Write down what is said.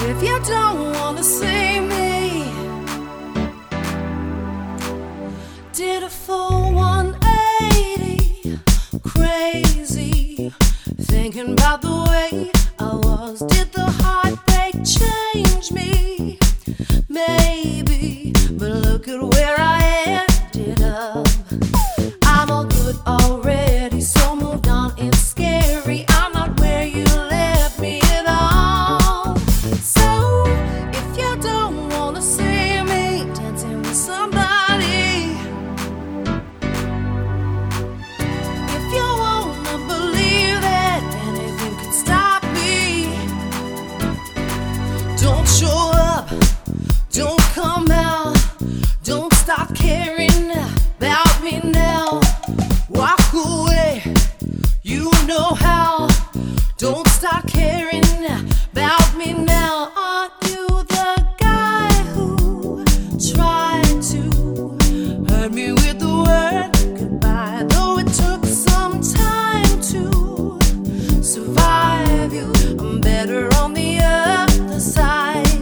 If you don't wanna see me, did a full 180, crazy, thinking about the way I was. Did the heartbreak change me? Maybe, but look at where I ended up. I'm all good already, so moved on. It's scary, I'm not where you left me at all. So if you don't wanna see me dancing with somebody, if you wanna believe that anything could stop me, don't show up, don't come out, don't stop caring about me now. Walk away, you know how. Don't stop caring about me now. Aren't you the guy who tried to hurt me with the word goodbye? Though it took some time to survive you, I'm better on the other side.